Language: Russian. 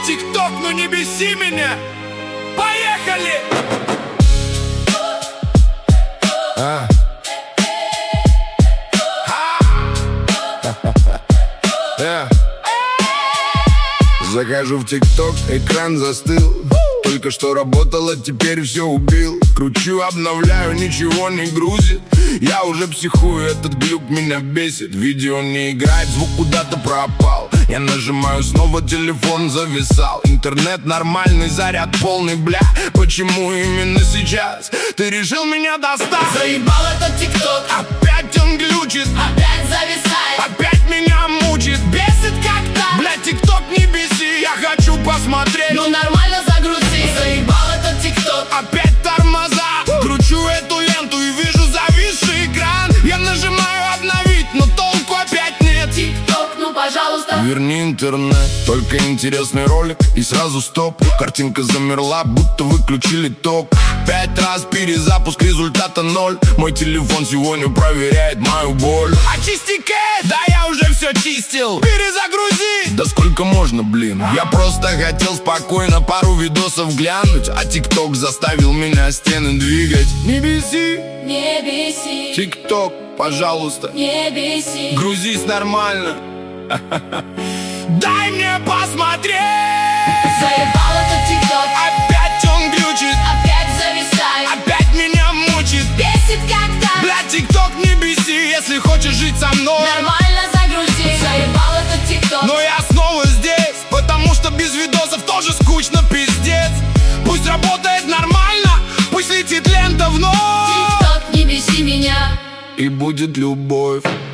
ТикТок, ну не беси меня. Поехали! Захожу в ТикТок, экран застыл. Только что работало, теперь все убил. Кручу, обновляю, ничего не грузит. Я уже психую, этот глюк меня бесит. Видео не играет, звук куда-то пропал. Я нажимаю снова, телефон зависал. Интернет нормальный, заряд полный, бля. Почему именно сейчас ты решил меня достать? Заебал этот ТикТок, опять он глючит, опять зависает, опять меня мучит. бесит как-то. Бля, ТикТок не беси, я хочу посмотреть. Ну нормально загрузи. Заебал этот ТикТок, опять тормоза. Кручу эту ленту и вижу зависший экран. Я нажимаю обновить, но толку опять нет. ТикТок, ну пожалуйста верни интернет. Только интересный ролик и сразу стоп. Картинка замерла, будто выключили ток. 5 раз перезапуск, результата 0. Мой телефон сегодня проверяет мою боль. Очисти кэш, да я уже все чистил. Перезагрузи, да сколько можно, блин. Я просто хотел спокойно пару видосов глянуть, а ТикТок заставил меня стены двигать. Не беси, не беси, ТикТок, пожалуйста, не беси. грузись нормально. Дай мне посмотреть. Заебал этот ТикТок, опять он глючит, опять зависает, опять меня мучит. бесит как-то. Бля, ТикТок не беси, если хочешь жить со мной. Нормально загрузи. Заебал этот ТикТок, Но я снова здесь, потому что без видосов тоже скучно, пиздец. Пусть работает нормально, пусть летит лента вновь. ТикТок, не беси меня. И будет любовь.